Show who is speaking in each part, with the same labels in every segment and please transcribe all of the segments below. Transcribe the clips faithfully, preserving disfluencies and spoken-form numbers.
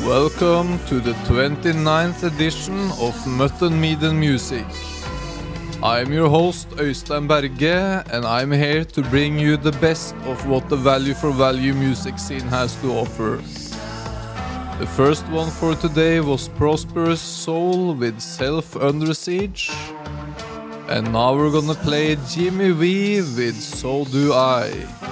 Speaker 1: Welcome to the twenty-ninth edition of Mutton Meat and Music. I'm your host Øystein Berge, and I'm here to bring you the best of what the value for value music scene has to offer. The first one for today was Prosperous Soul with Self Under Siege. And now we're gonna play Jimmy V with So Do I.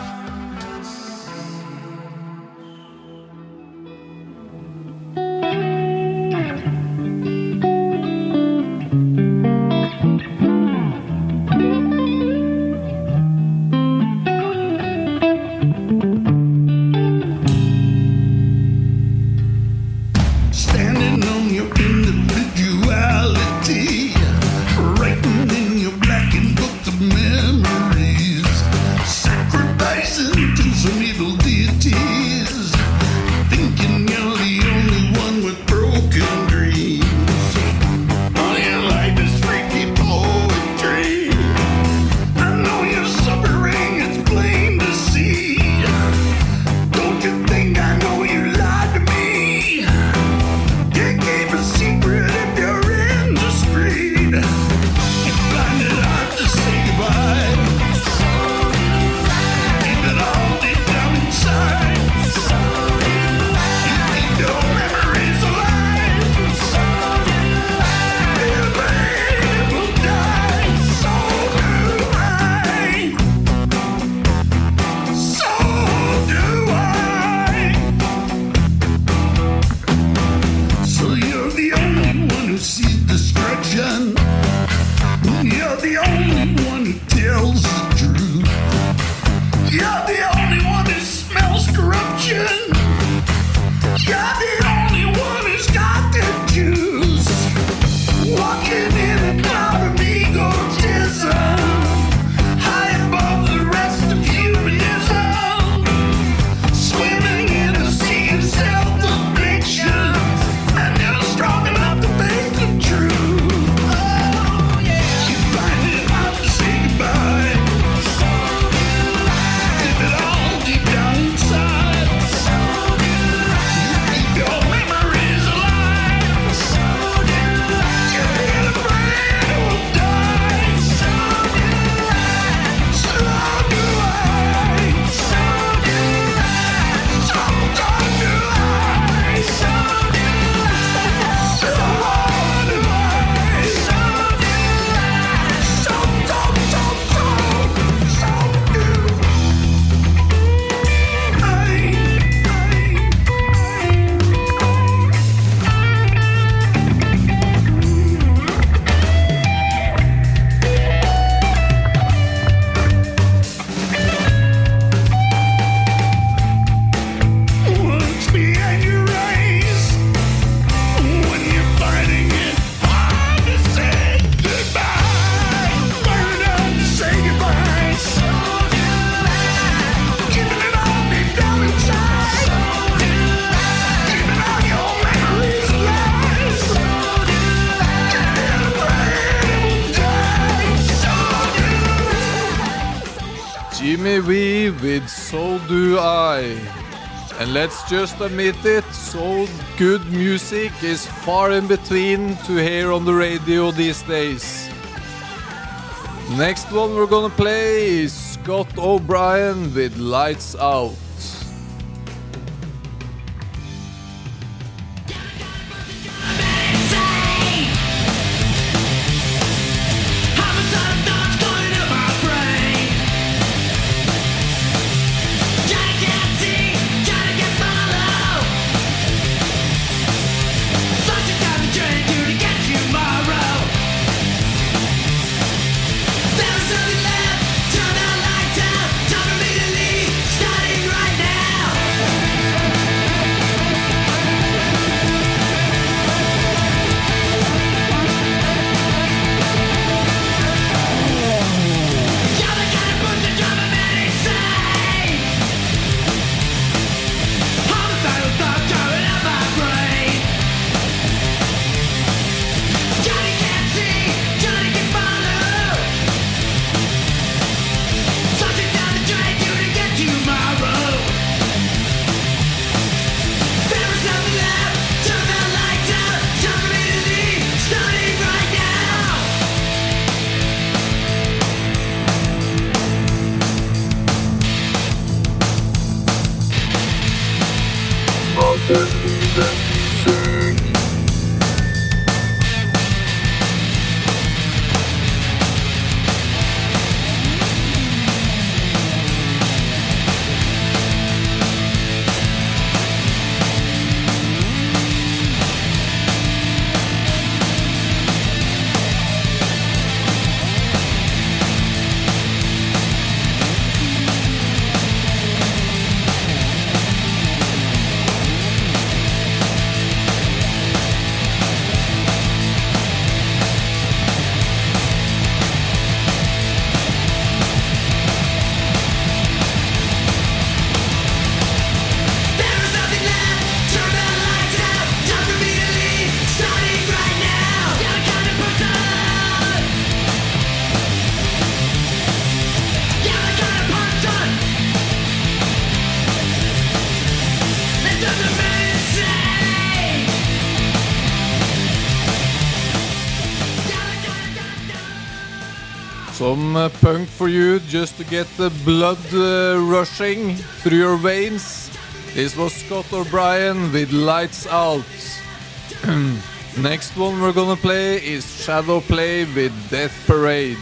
Speaker 1: Jimmy V with So Do I. And let's just admit it, so good music is far in between to hear on the radio these days. Next one we're gonna play is Scott O'Brien with Lights Out.
Speaker 2: Turn our lights out, time for me to leave, starting right
Speaker 1: Some uh, punk for you just to get the blood uh, rushing through your veins. This was Scott O'Brien with Lights Out. Next one we're gonna play is Shadow Play with Death Parade.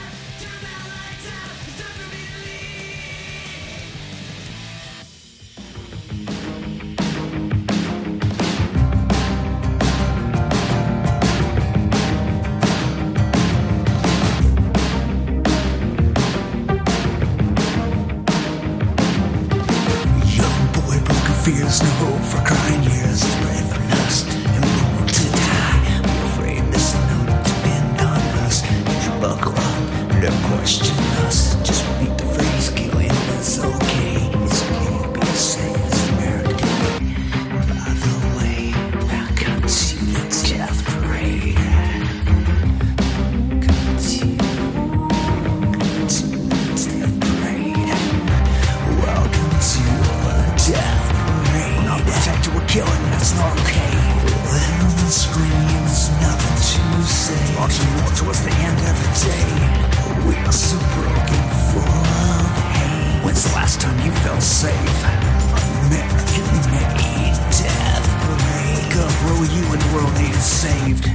Speaker 2: Fears no hope for crying years, bred for lust and born to die. I'm afraid there's no depend on us. Did you buckle up? Don't question us. Just repeat the phrase, killing is okay. It's okay to be safe as American. By the way, welcome to the Death Parade. Come to, come to the Death Parade. Welcome to the Death Parade. Protected, we're killing, that's not okay. Everyone screams, nothing to say. Marching more towards the end every day. We are so broken, full of hate. When's the last time you felt safe? American-made Death Parade. Wake up, where were you when the world needed saved?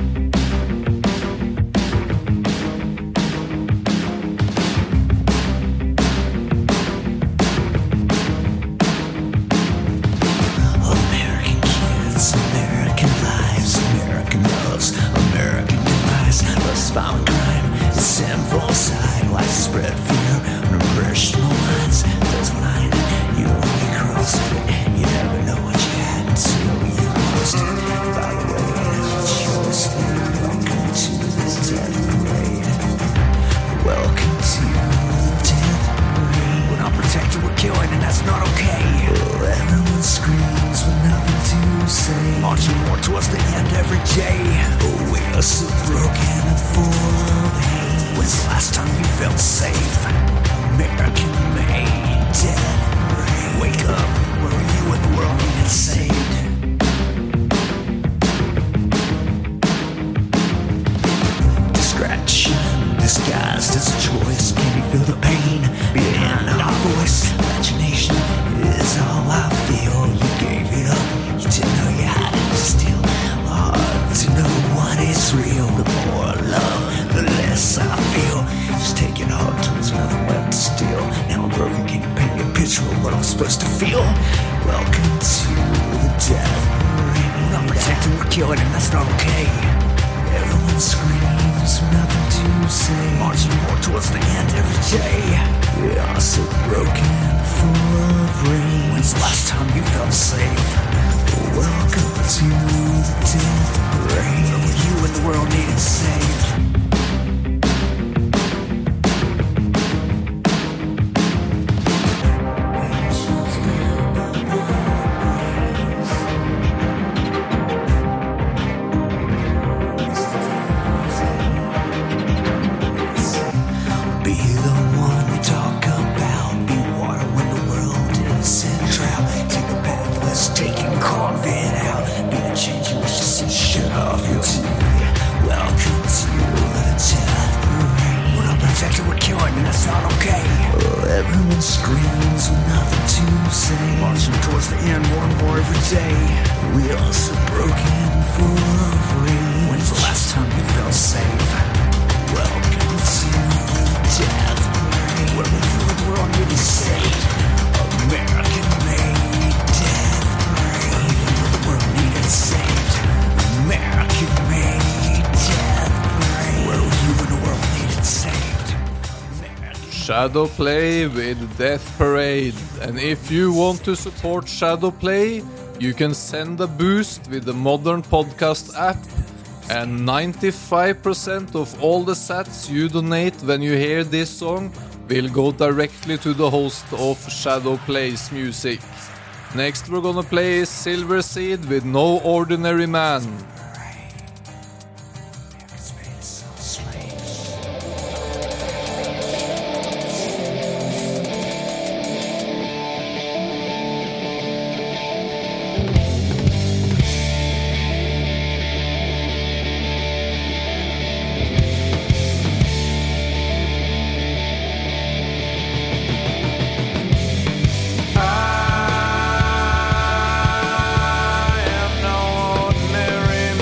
Speaker 2: Violent crime, the sinful side, life spread fear on impressional minds. There's a line you only cross it. You never know what you had until you lost it. By the way, it's yours. Welcome to this Death Parade. Welcome to the Death Parade. We're not protected, we're killing, and that's not okay. Oh, everyone screams with nothing to say. Marching more towards the end every day. Oh, we are so broken and full of hate. When's the last time you felt safe? American-made Death Parade. Wake up, where were you when the world needed saved? Distraction, disguised as a choice. Can you feel the pain behind our voice? Imagination is all I feel. You gave it up, you didn't know you had it still. Hard to know what is real. The more I love, the less I feel. Just taking hard towards nothing left to steal. Now I'm broken, can you paint me a picture of what I'm supposed to feel? Welcome to the Death Parade. We're not protected, we're killing, and that's not okay. Everyone screams, nothing to say. Marching more towards the end every day. We are so broken, full of rage. When's the last time you felt safe? Welcome to the Death Parade. Where were you when the world needed saved? Be the one we talk about. Be water when the world is in drought. Take a path less taken, carve it out. Be the change you wish to see. Shut off your T V. Welcome to the Death Parade. We're not protected, we're killing, and that's not okay. Oh, everyone screams with nothing to to say. Marching towards the end more and more every day. We are so broken, full of rage. When's the last time you felt safe? Welcome to the death parade, where we knew the world needed saved. American made death parade, where the world needed saved. American made death parade, where you and the world needed saved.
Speaker 1: Shadowplay with Death Parade. And if you want to support Shadowplay, you can send a boost with the Modern Podcast app. And ninety-five percent of all the sats you donate when you hear this song will go directly to the host of Shadowplay's music. Next we're gonna play Silver Seed with No Ordinary Man.
Speaker 2: I am no ordinary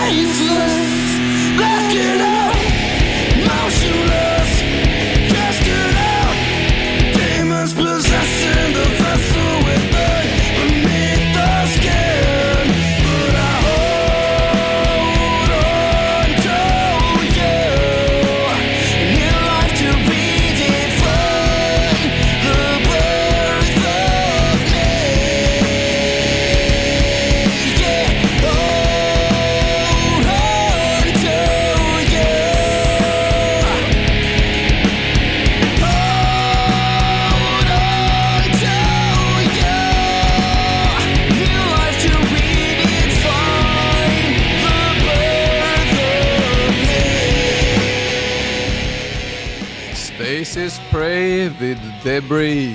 Speaker 1: Stacy's Prey with Debris.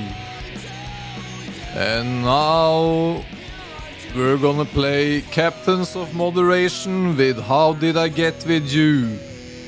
Speaker 1: And now we're gonna play Captains of Moderation with How Did I Get With You?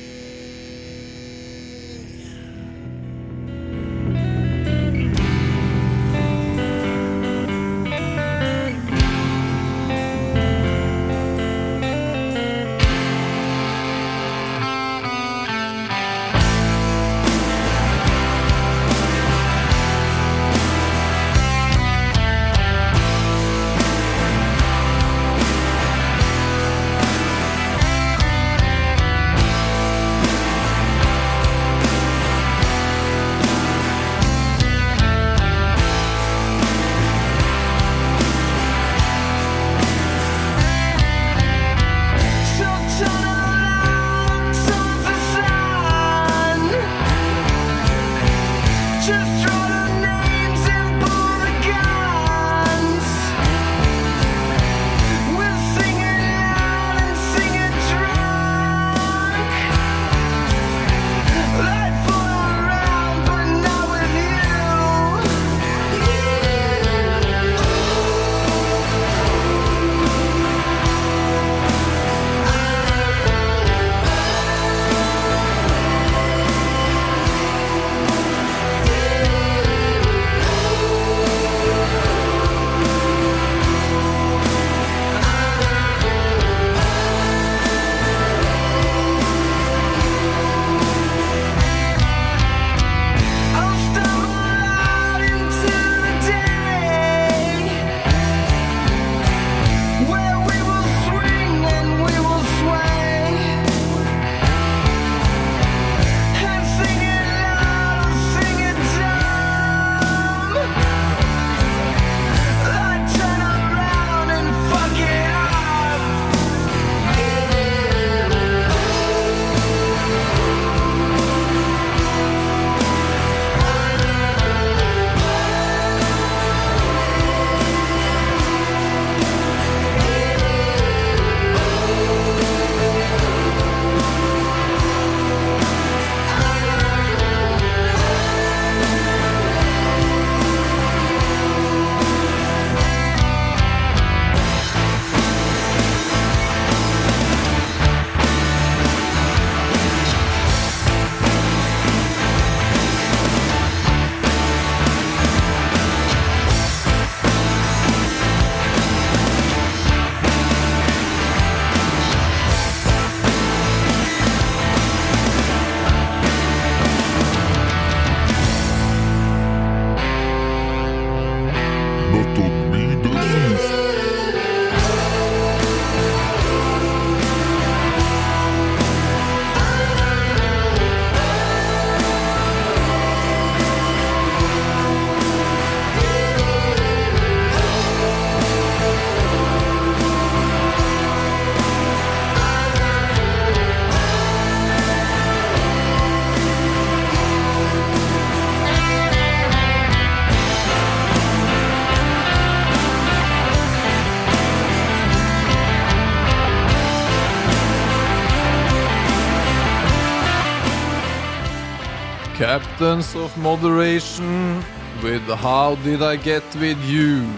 Speaker 1: Captains of Moderation with How Did I Get With You?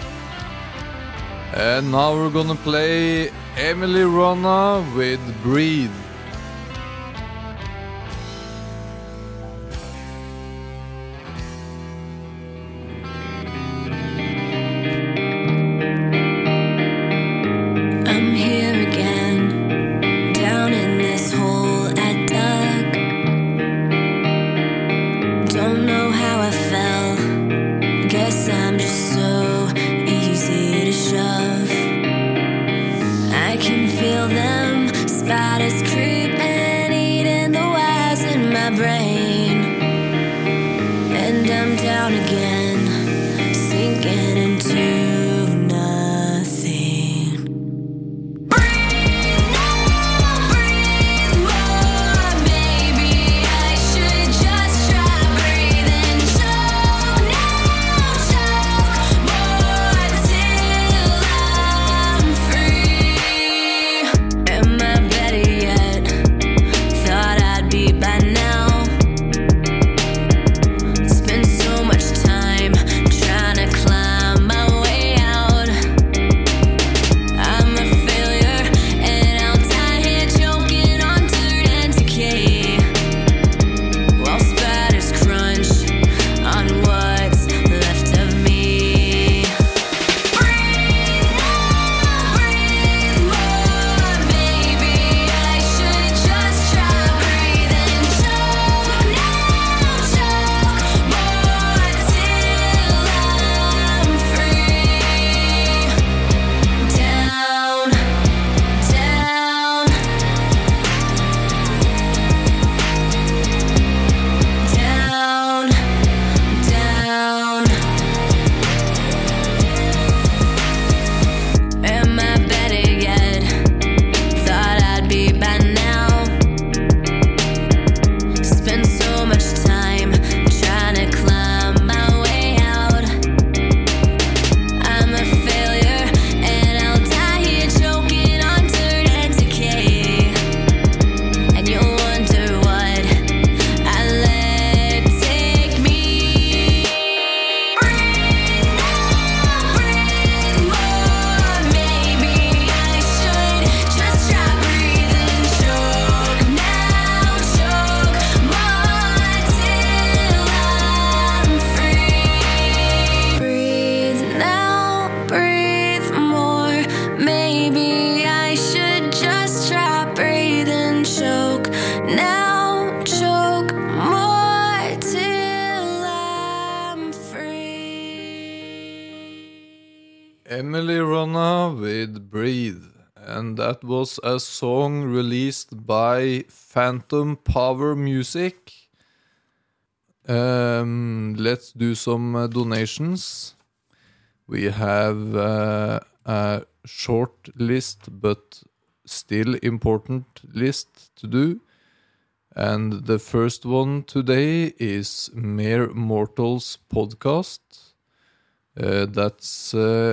Speaker 1: And now we're gonna play Emily Ronna with Breathe.
Speaker 3: I'm here again. I can feel them. Spiders creeping, eating the wires in my brain. And I'm down again, sinking into
Speaker 1: Emily Ronna with Breathe, and that was a song released by Phantom Power Music. Um, let's do some uh, donations. We have uh, a short list, but still important list to do. And the first one today is Mere Mortals podcast. Uh, that's uh,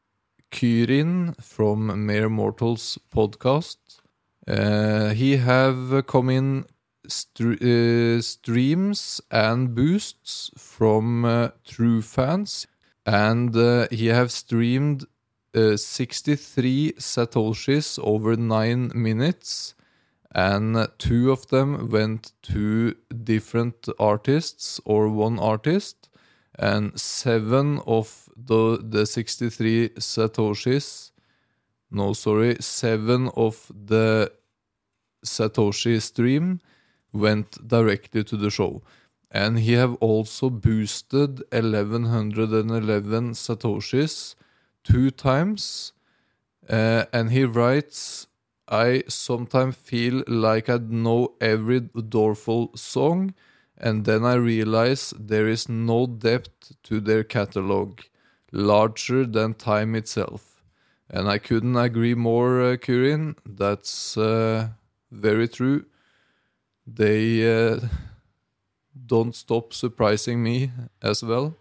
Speaker 1: Kyrin from Mere Mortals podcast. Uh, he have come in st- uh, streams and boosts from uh, true fans, and uh, he have streamed uh, sixty-three satoshis over nine minutes, and two of them went to different artists or one artist, and seven of the the sixty-three satoshis no sorry seven of the satoshi stream went directly to the show. And he have also boosted eleven eleven satoshis two times, uh, and he writes, I sometimes feel like I know every Dorful song, and then I realize there is no depth to their catalog, larger than time itself. And I couldn't agree more, uh, Kyrin. That's uh, very true. They uh, don't stop surprising me as well.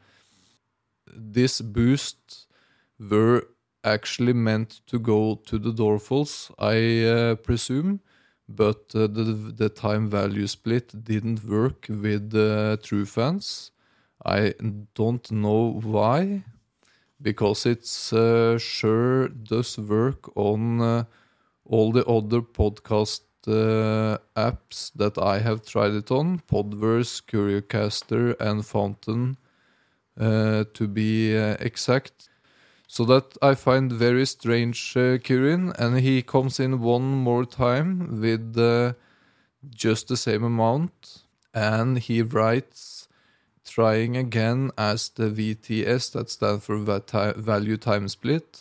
Speaker 1: This boost were actually meant to go to the Dorfuls, I uh, presume, but uh, the the time value split didn't work with uh, true fans. I don't know why, because it's uh, sure does work on uh, all the other podcast uh, apps that I have tried it on, Podverse, Curiocaster, and Fountain, uh, to be uh, exact. So that I find very strange, uh, Kyrin, and he comes in one more time with uh, just the same amount, and he writes, trying again as the V T S, that stands for value time split,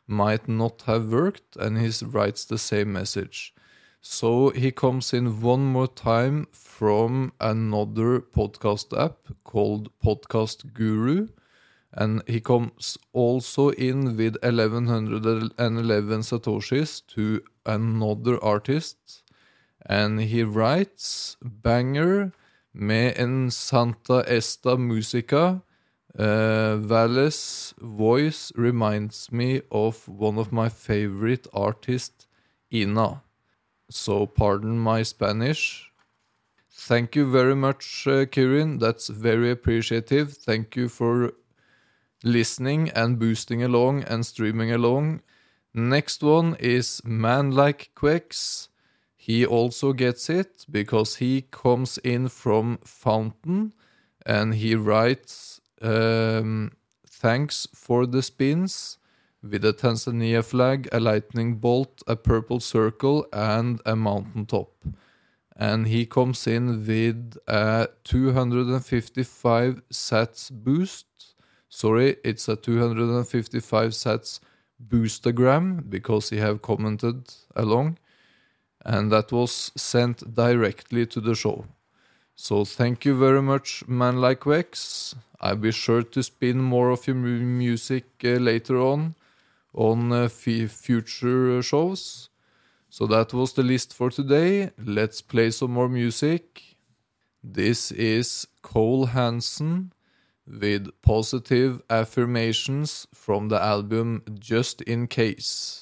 Speaker 1: might not have worked, and he writes the same message. So he comes in one more time from another podcast app called Podcast Guru, and he comes also in with eleven eleven satoshis to another artist, and he writes banger med en Santa Esta Musica. Uh, Valle's voice reminds me of one of my favorite artists, Ina. So pardon my Spanish. Thank you very much, uh, Kirin. That's very appreciative. Thank you for listening and boosting along and streaming along. Next one is Man Like Quex. He also gets it because he comes in from Fountain and he writes um, thanks for the spins with a Tanzania flag, a lightning bolt, a purple circle, and a mountaintop. And he comes in with a two hundred fifty-five sats boost. Sorry, it's a two hundred fifty-five sats boostagram because he have commented along. And that was sent directly to the show. So thank you very much, Man Like Wex. I'll be sure to spin more of your mu- music uh, later on on uh, f- future shows. So that was the list for today. Let's play some more music. This is Cole Hansen with Positive Affirmations from the album Just In Case.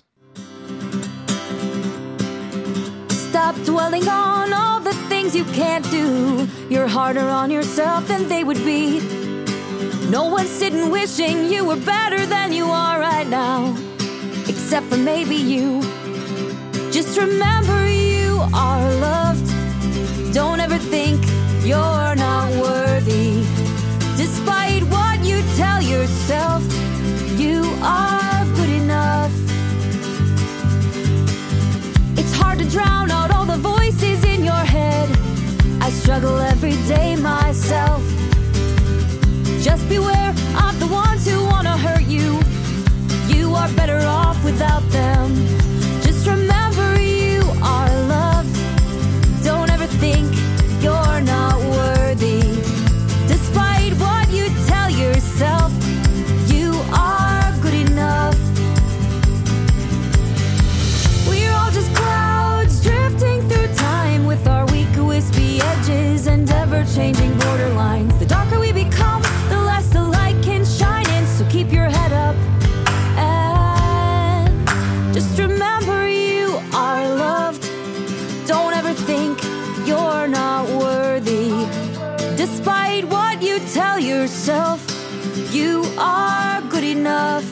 Speaker 3: Stop dwelling on all the things you can't do. You're harder on yourself than they would be. No one's sitting wishing you were better than you are right now, except for maybe you. Just remember you are loved. Don't ever think you're not worthy. Despite what you tell yourself, you are good enough. It's hard to drown out all the voices in your head. I struggle every day myself. Just beware of the ones who wanna hurt you. You are better off without them. Just remember you are loved. Don't ever think you're not worthy. Despite what you tell yourself, you are good enough. We're all just clouds drifting through time with our weak, wispy edges and ever-changing borderlines. The darker we become, the less the light can shine in. So keep your head up and just remember you are loved. Don't ever think you're not worthy. Despite what you tell yourself, you are good enough.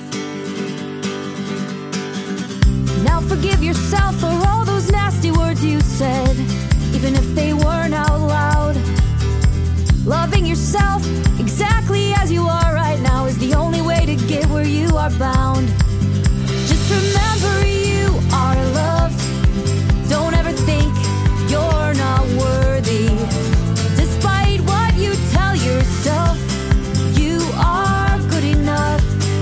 Speaker 3: Now forgive yourself for all those nasty words you said, even if they weren't out loud. Loving yourself exactly as you are right now is the only way to get where you are bound. Just remember you are loved. Don't ever think you're not worthy. Despite what you tell yourself, you are good enough.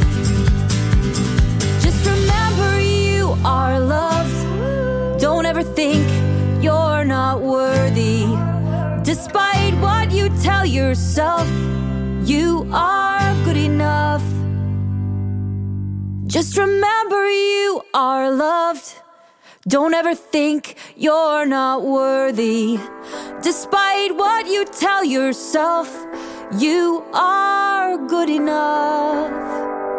Speaker 3: Just remember you are loved. Don't ever think you're not worthy. Despite what you tell yourself, you are good enough. Just remember you are loved. Don't ever think you're not worthy. Despite what you tell yourself, you are good enough.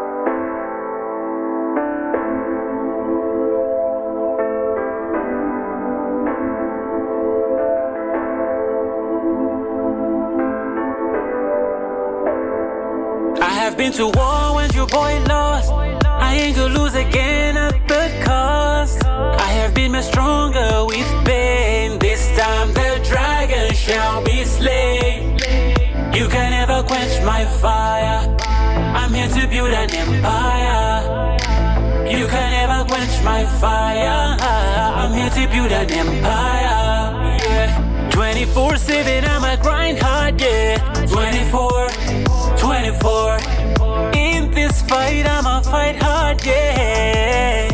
Speaker 4: I have been to war when your boy lost. I ain't gonna lose again at the cost. I have been much stronger with pain. This time the dragon shall be slain. You can never quench my fire. I'm here to build an empire. You can never quench my fire. I'm here to build an empire. Yeah. twenty-four seven, I'ma grind hard, yeah. twenty-four, twenty-four. In this this fight, I'ma fight hard, yeah.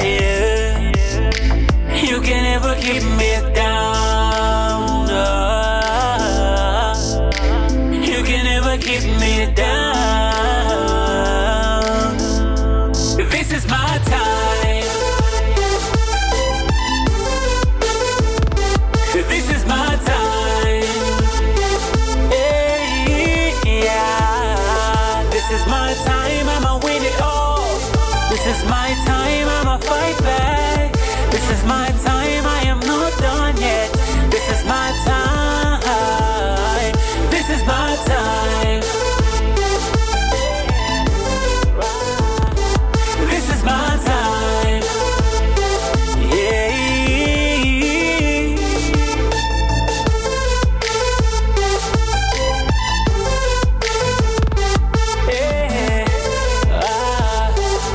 Speaker 4: You can never keep me down. uh, You can never keep me down. This is my time. This is my time. Hey, yeah. This is my time, I'ma win it all. This is my time, I'ma fight back. This is my time, I am not done yet. This is my time. This is my time. This is my time. Yeah. Yeah. Ah.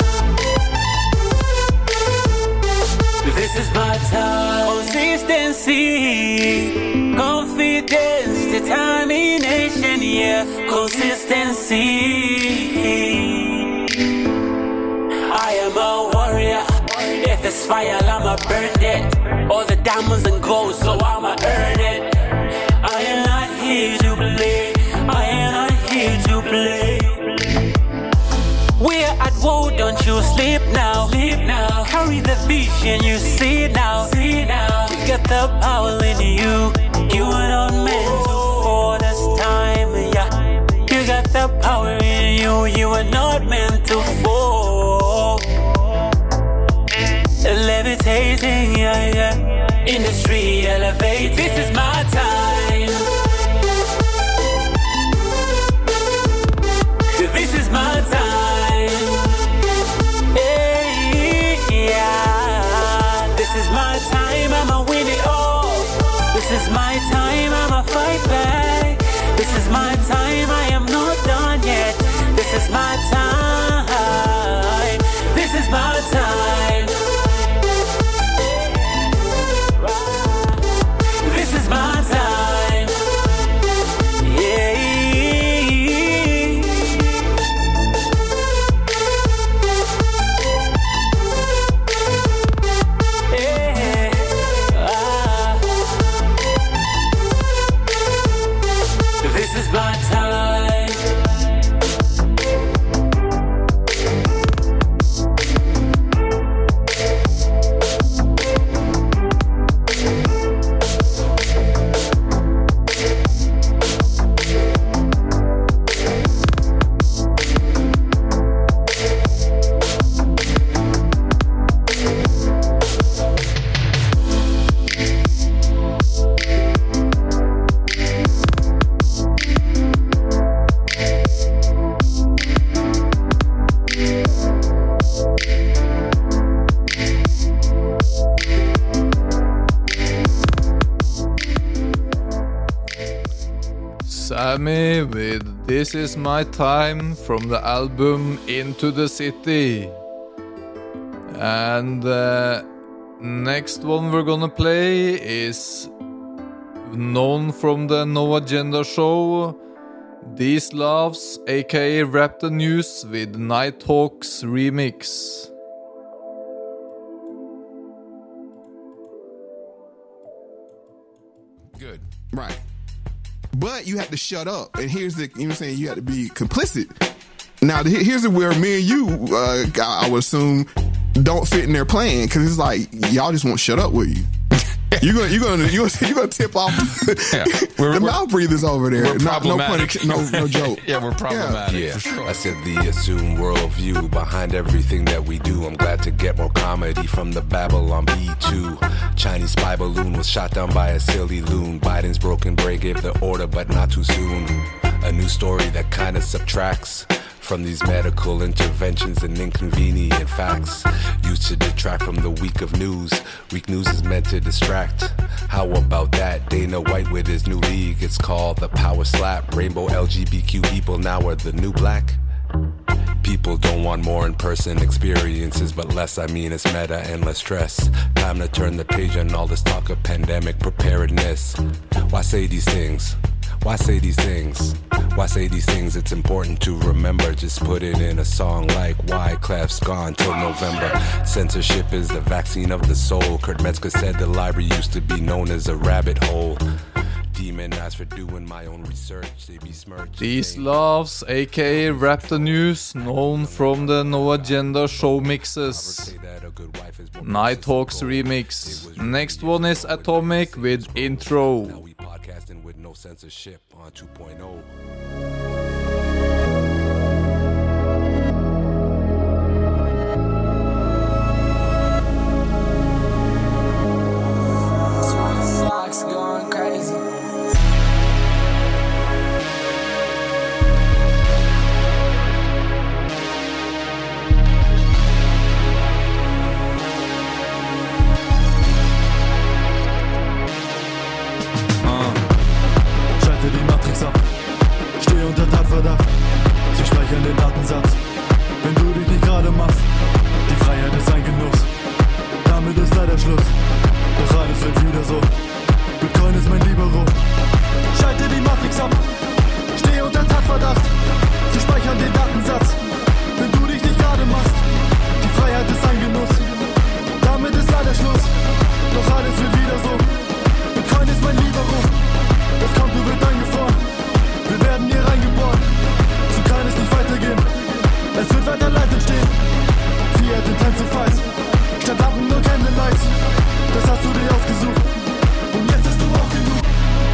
Speaker 4: This is my time. Consistency, confidence, determination, yeah. Consistency. I am a warrior. If it's fire, I'ma burn it. All the diamonds and gold, so I'ma earn it. I am not here to play. I am not here to play. We're at war, don't you sleep now. Sleep now. Carry the vision, you see now. See now. You got the power in you. You are not meant to fall this time, yeah. You got the power in you. You are not meant to fall. Levitating, yeah, yeah. Industry elevate. This is my time. This is my time. Hey, yeah. This is my time, I'ma win it all. This is my time, I'ma fight back. This is my time, I am not done yet. This is my time. This is my time. This is my time. Yeah. Yeah. Ah. This is my time.
Speaker 1: Sammy with This Is My Time from the album Into the City. And the next one we're gonna play is known from the No Agenda show, These Loves, aka Rap the News with Nighthawks remix.
Speaker 5: Good. Right. But you have to shut up. And here's the, you know what I'm saying, you have to be complicit. Now, he- here's where me and you, uh, I I would assume, don't fit in their plan. Because it's like, y'all just won't shut up with you. You're gonna, you're gonna, you're gonna, you're gonna tip off
Speaker 6: Yeah. We're-
Speaker 5: the
Speaker 6: we're-
Speaker 5: mouth breathers over there.
Speaker 6: We're
Speaker 5: Not- no, pun,
Speaker 6: problematic.
Speaker 5: no, no joke.
Speaker 6: Yeah, we're problematic.
Speaker 7: Yeah,
Speaker 6: for sure.
Speaker 7: I said the assumed worldview behind everything that we do. I'm glad to get more comedy from the Babylon B two. Chinese spy balloon was shot down by a silly loon. Biden's broken brain gave the order, but not too soon. A new story that kind of subtracts from these medical interventions and inconvenient facts used to detract from the week of news. Weak news is meant to distract. How about that? Dana White with his new league. It's called the Power Slap. Rainbow L G B T Q people now are the new black. People don't want more in-person experiences, but less, I mean, it's meta and less stress. Time to turn the page on all this talk of pandemic preparedness. Why say these things? Why say these things? Why say these things? It's important to remember. Just put it in a song like Wyclef's Gone Till November. Censorship is the vaccine of the soul. Kurt Metzger said the library used to be known as a rabbit hole. Demonized for doing my own research. They besmirch.
Speaker 1: These Loves, aka Rap the News, known from the No Agenda show mixes. Nighthawks remix. Next one is Atomic with Intro.
Speaker 7: Now we podcasting with no censorship on two point oh.
Speaker 8: Fox going crazy.
Speaker 9: Schalte die Matrix ab. Stehe unter Tatverdacht. Sie speichern den Datensatz. Wenn du dich nicht gerade machst, die Freiheit ist ein Genuss. Damit ist leider Schluss. Doch alles wird wieder so. Bitcoin ist mein Libero. Schalte die Matrix ab. Stehe unter Tatverdacht. Sie speichern den Datensatz. Wenn du dich nicht gerade machst, die Freiheit ist ein Genuss. Damit ist leider Schluss. Doch alles wird wieder so. Bitcoin ist mein Libero. Das kommt und wird eingefroren. Wir werden hier reingeboren. So kann es nicht weitergehen. Es wird weiter Leid entstehen. Fiat Intensifies. Statt Lampen nur Candlelights. Das hast du dir ausgesucht. Und jetzt hast du auch genug.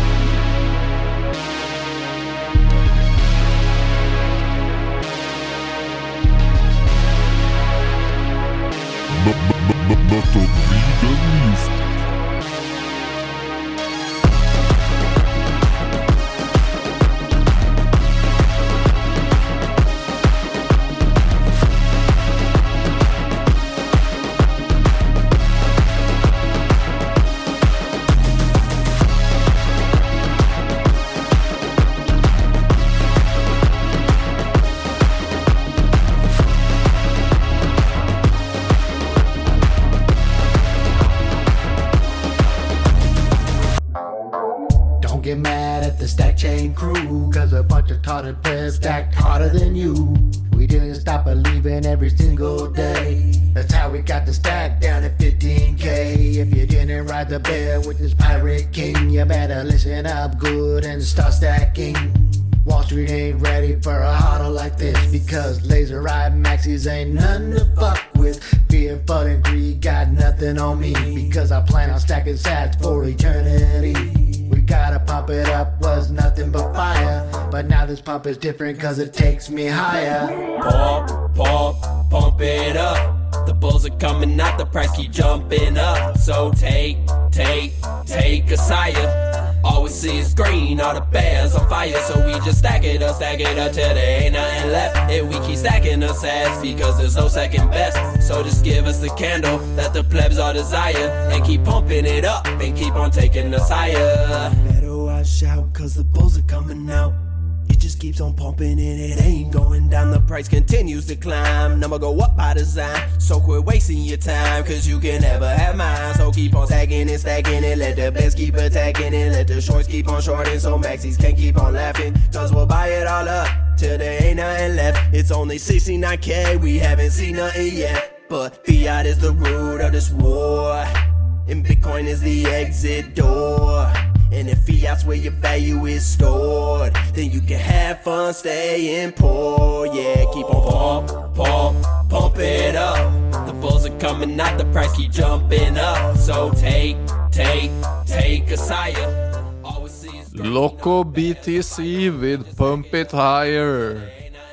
Speaker 2: Don't get mad at the Stack Chain crew, cause a bunch of retarded players stacked harder than you. We didn't stop believing every single day. That's how we got the stack down at fifteen K. If you didn't ride the bear with this pirate king, you better listen up good and start stacking. Wall Street ain't ready for a hodl like this, because laser eye maxis ain't nothing to fuck with. Fear, fun, and greed got nothing on me, because I plan on stacking sats for eternity. We gotta pump it up, was nothing but fire, but now this pump is different cause it takes me higher.
Speaker 10: Pump, pump, pump it up. The bulls are coming out, the price keep jumping up. So take, take, take a sire. All we see is green, all the bears on fire. So we just stack it up, stack it up till there ain't nothing left. And we keep stacking us ass because there's no second best. So just give us the candle that the plebs all desire, and keep pumping it up and keep on taking us higher.
Speaker 8: Better watch out cause the bulls are coming out. It just keeps on pumping and it ain't going down.
Speaker 10: The price continues to climb, number go up by design. So quit wasting your time, cause you can never have mine. So keep on stacking and stacking and let the best keep attacking, and let the shorts keep on shorting so maxis can keep on laughing. Cause we'll buy it all up till there ain't nothing left. It's only sixty-nine K, we haven't seen nothing yet. But fiat is the root of this war, and Bitcoin is the exit door. And if fiat's where your value is stored, then you can have fun staying poor. Yeah, keep on pump, pump, pump it up. The bulls are coming out, the price keep jumping up. So take, take, take a sire. Always see is
Speaker 1: Loco B T C with Pump It Higher.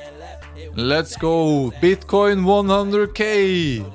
Speaker 1: Let's go, Bitcoin one hundred K.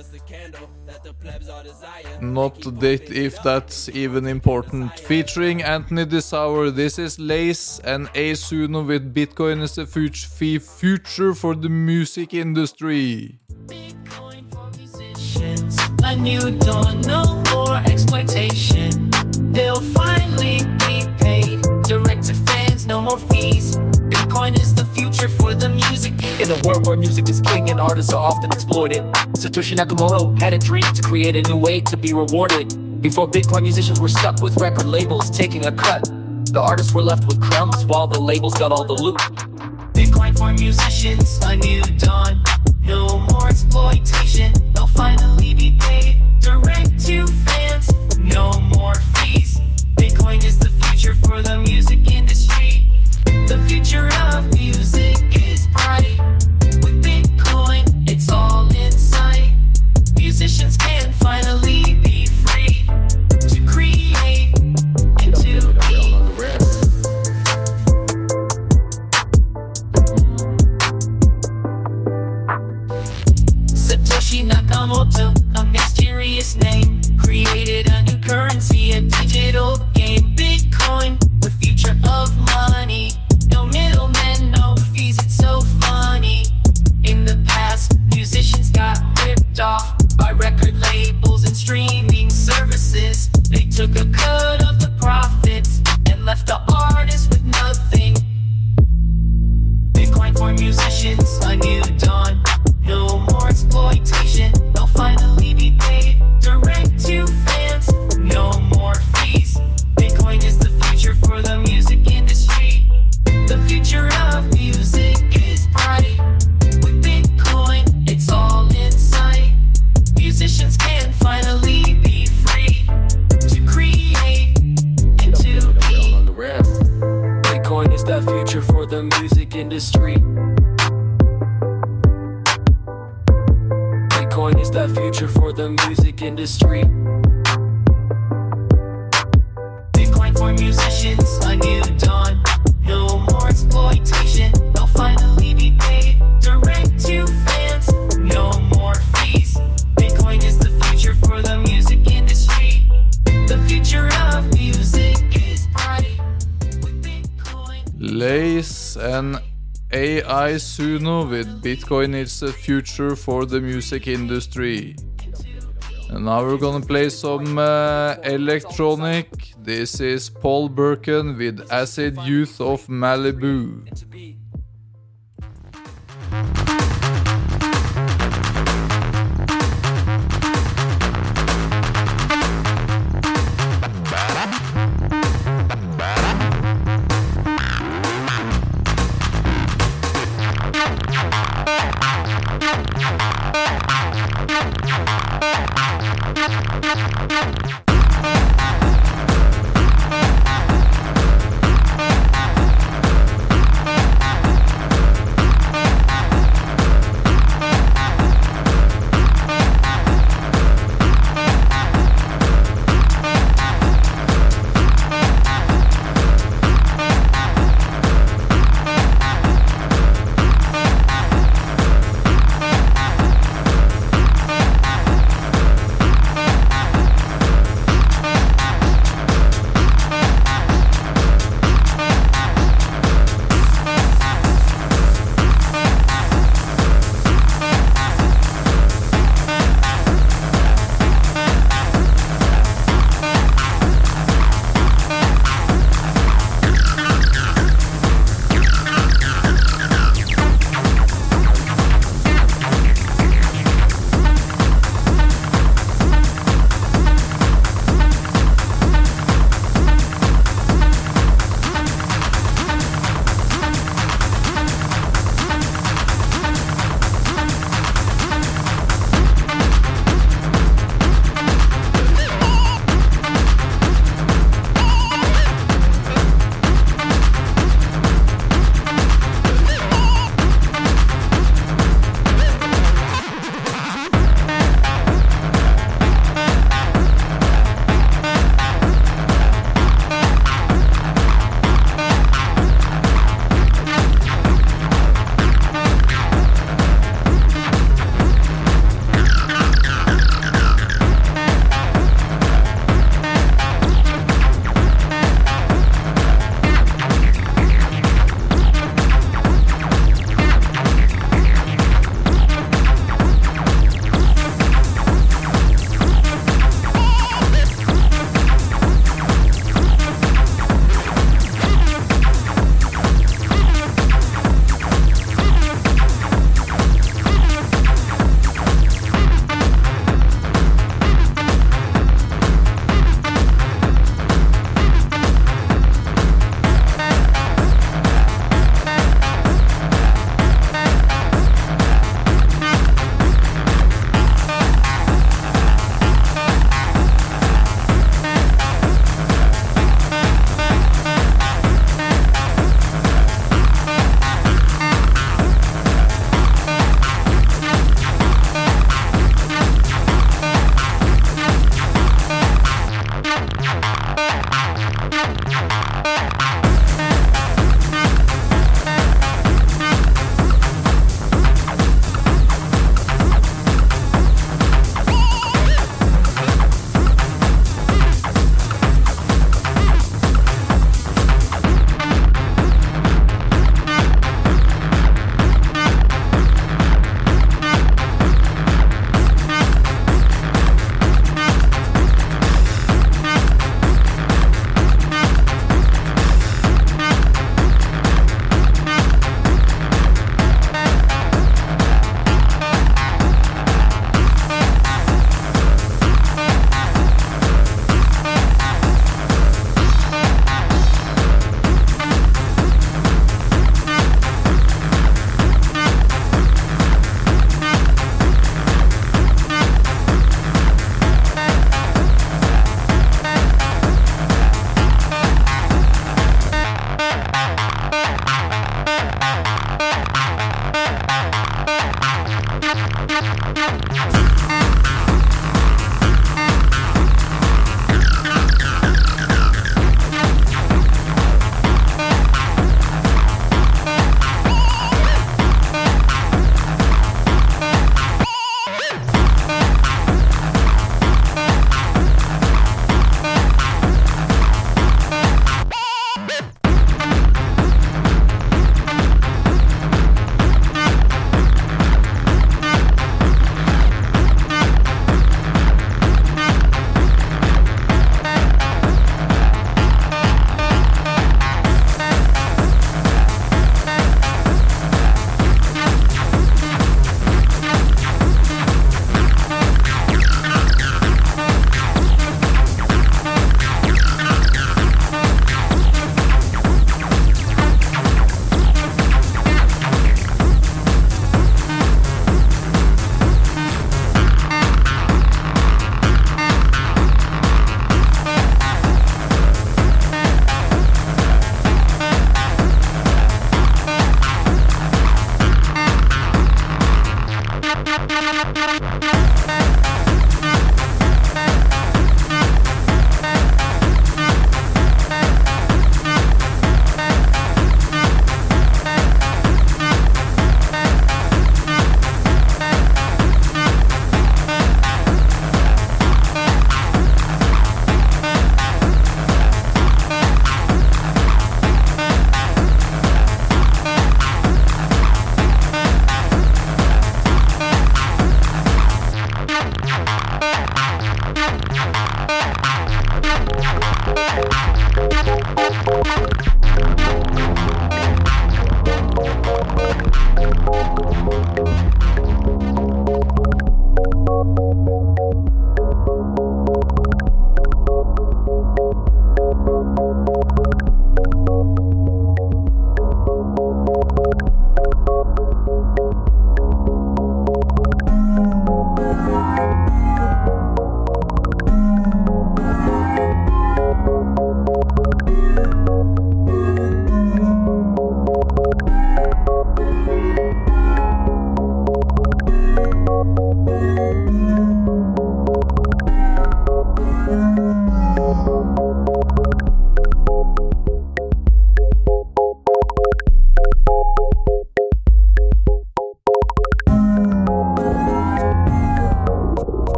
Speaker 1: Not that if that's even important. Featuring Anthony Desauer, this is Lace and Asuno with Bitcoin is the future for the music industry.
Speaker 11: Bitcoin for musicians, a new dawn, no more exploitation. They'll finally be paid, direct to fans, no more fees. Bitcoin is the future for the music.
Speaker 12: In a world where music is king and artists are often exploited, Satoshi Nakamoto had a dream to create a new way to be rewarded. Before Bitcoin, musicians were stuck with record labels taking a cut. The artists were left with crumbs while the labels got all the loot.
Speaker 11: Bitcoin for musicians, a new dawn. No more exploitation, they'll finally be paid direct to fans. No more fees. Bitcoin is the future for the music industry. The future of music is bright. With Bitcoin, it's all in sight. Musicians can finally be free to create and to be. Satoshi Nakamoto, a mysterious name, created a new currency, a digital game. Bitcoin, the future of money. No middlemen, no fees, it's so funny. In the past, musicians got ripped off by record labels and streaming services. They took a cut of the profits and left the artist with nothing. Bitcoin for musicians, a new dawn. No more exploitation, they'll finally be paid direct to fans. No more fees. Bitcoin is the future for the music industry. The future of music is bright. With Bitcoin, it's all in sight. Musicians can finally be free to create and to be.
Speaker 12: Bitcoin is the future for the music industry. Bitcoin is the future for the music industry.
Speaker 11: Bitcoin for musicians, a new dawn. No more exploitation, they'll finally be paid direct to fans. No more fees. Bitcoin is the future for the music industry. The future of music is bright. With Bitcoin.
Speaker 1: Lace and A I Suno with Bitcoin is the future for the music industry. And now we're gonna play some uh, electronic. This is Paul Birkin with Acid Youth of Malibu.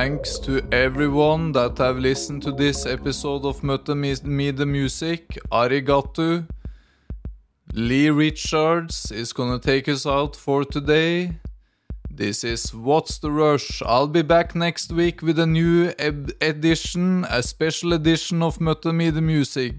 Speaker 1: thanks to everyone that have listened to this episode of Møtte Me The Music. Arigato. Lee Richards is gonna take us out for today. This is What's the Rush. I'll be back next week with a new eb- edition, a special edition of Møtte Me The Music.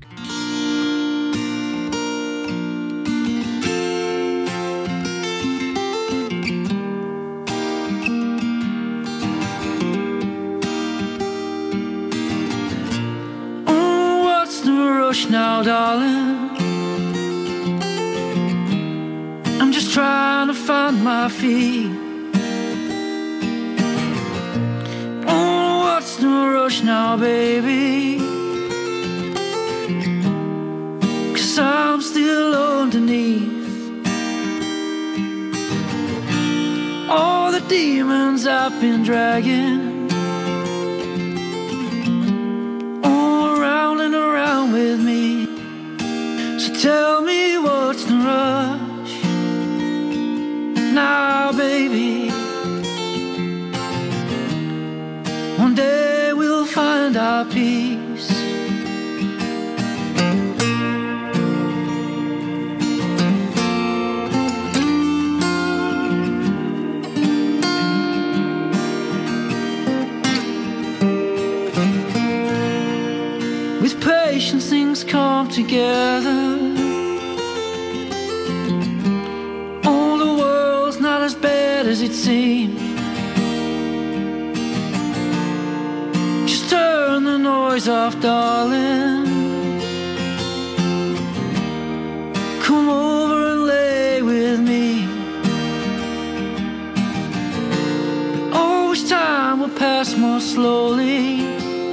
Speaker 11: Oh, what's the rush now, darling? I'm just trying to find my feet. Oh, what's the rush now, baby? 'Cause I'm still underneath all the demons I've been dragging all around and around with me. So tell me what's the rush now, baby? One day we'll find our peace. With patience things come together. Oh, the world's not as bad as it seems. Just turn the noise off, darling. Come over and lay with me. But always time will pass more slowly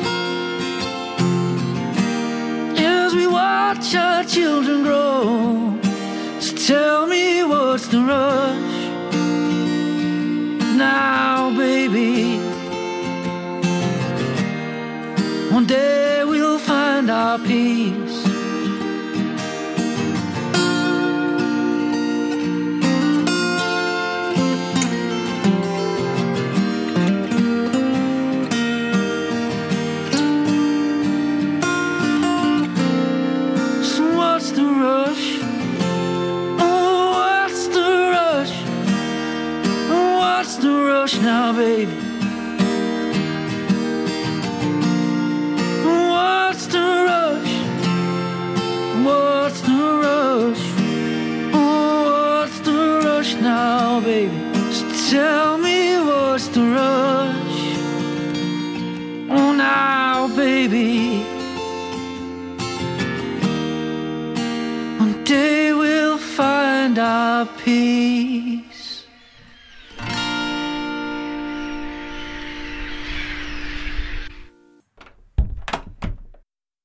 Speaker 11: as we watch our children grow. So tell me what's the rush now, baby? One day we'll find our peace. So what's the rush? Oh, what's the rush? What's the rush now, baby? What's the rush? What's the rush? Oh, what's the rush now, baby? So tell me what's the rush? Oh, now, baby. One day we'll find our peace.